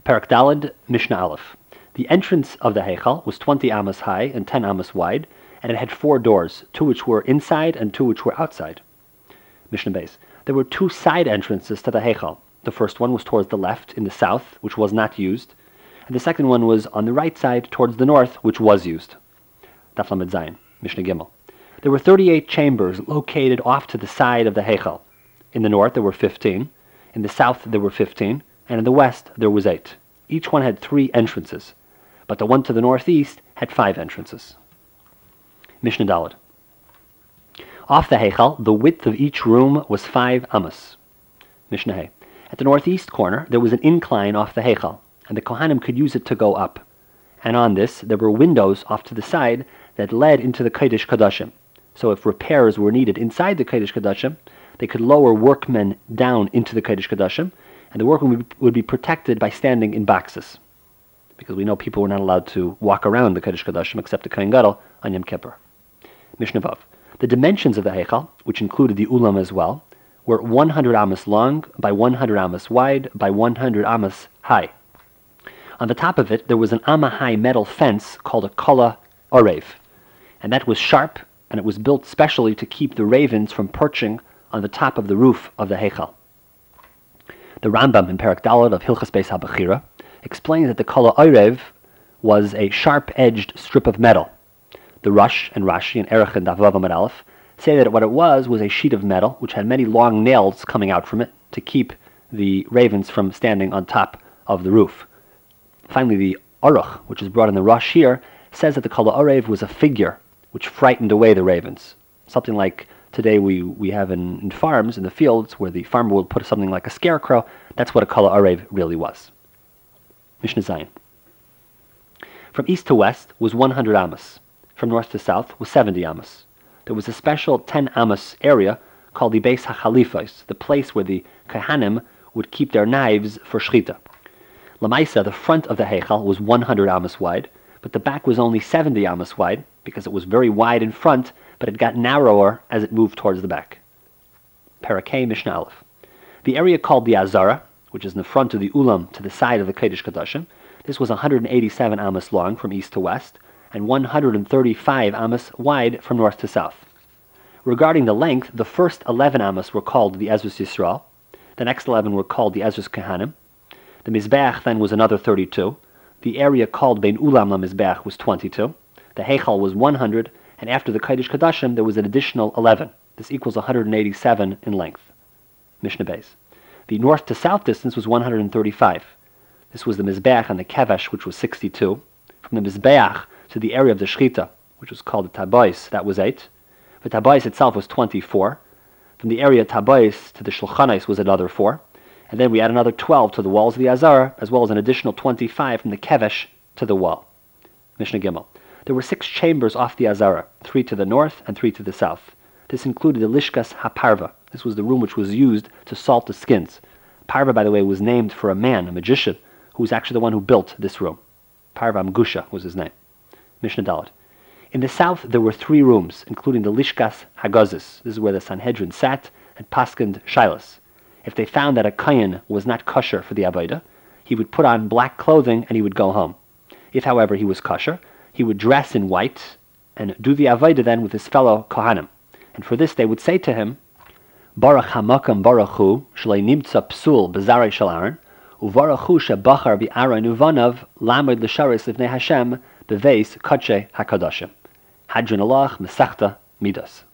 Perek Daled, Mishnah Aleph. The entrance of the Heichal was 20 amos high and 10 amos wide, and it had 4 doors, 2 which were inside and 2 which were outside. Mishnah Beis. There were 2 side entrances to the Heichal. The first one was towards the left in the south, which was not used, and the second one was on the right side towards the north, which was used. Daf Lamed Zayin, Mishnah Gimel. There were 38 chambers located off to the side of the Heichal. In the north there were 15, in the south there were 15, and in the west there was 8. Each one had 3 entrances, but the one to the northeast had 5 entrances. Mishnah Daled. Off the Heichal, the width of each room was 5 amos. Mishnah Hey. At the northeast corner, there was an incline off the Heichal, and the Kohanim could use it to go up. And on this, there were windows off to the side that led into the Kodesh Kodashim. So if repairs were needed inside the Kodesh Kodashim, they could lower workmen down into the Kodesh Kodashim, and the workmen would be protected by standing in boxes. Because we know people were not allowed to walk around the Kodesh Kodashim except the Kohen Gadol on Yom Kippur. Mishnah Vav. The dimensions of the Heichal, which included the Ulam as well, were 100 amos long by 100 amos wide by 100 amos high. On the top of it, there was an amma high metal fence called a kala orev, and that was sharp, and it was built specially to keep the ravens from perching on the top of the roof of the Heichal. The Rambam in Perek Daled of Hilchas Beis HaBechira explains that the kala orev was a sharp-edged strip of metal. The Rush and Rashi and Erech and Daf Vav Amud Aleph say that what it was a sheet of metal which had many long nails coming out from it to keep the ravens from standing on top of the roof. Finally, the Aruch, which is brought in the Rush here, says that the kala orev was a figure which frightened away the ravens. Something like today we have in farms, in the fields, where the farmer will put something like a scarecrow. That's what a kala orev really was. Mishnah Zayin. From east to west was 100 amos. From north to south was 70 amos. There was a special 10 amos area called the Beis HaChalifos, the place where the Kohanim would keep their knives for shchita. Lamaisa, the front of the Heichal, was 100 amos wide, but the back was only 70 amos wide, because it was very wide in front, but it got narrower as it moved towards the back. Parakeh Mishnah Aleph. The area called the Azara, which is in the front of the Ulam to the side of the Kodesh Kodashim, this was 187 amos long from east to west, and 135 amos wide from north to south. Regarding the length, the first 11 amos were called the Ezras Yisrael, the next 11 were called the Ezras Kohanim, the Mizbeach then was another 32, the area called Bein Ulam LaMizbeach was 22, the Heichal was 100, and after the Kodesh Kodashim there was an additional 11. This equals 187 in length. Mishnah Beis. The north to south distance was 135. This was the Mizbeach and the Kevesh, which was 62. From the Mizbeach to the area of the Shechita, which was called the Tabais, that was 8. The Tabais itself was 24. From the area Tabais to the Shulchanais was another 4. And then we add another 12 to the walls of the Azara, as well as an additional 25 from the Kevesh to the wall. Mishnah Gimel. There were 6 chambers off the Azara, 3 to the north and 3 to the south. This included the Lishkas HaParva. This was the room which was used to salt the skins. Parva, by the way, was named for a man, a magician, who was actually the one who built this room. Parva Mgusha was his name. Mishnah Daled. In the south, there were 3 rooms, including the Lishkas Hagazis. This is where the Sanhedrin sat and paskind Shilas. If they found that a Kohen was not kosher for the Avodah, he would put on black clothing and he would go home. If, however, he was kosher, he would dress in white and do the Avodah then with his fellow Kohanim. And for this they would say to him, Baruch HaMakam Baruch Hu, Shalei Nimtza Psul B'Zarei Shel Aaron, Uvaruch Hu Shebachar B'Aaron Uvanav, Lamed L'Sharis Livnei Hashem, Beveis Kodshe HaKadoshim. Hadron Alach Mesachta Midas.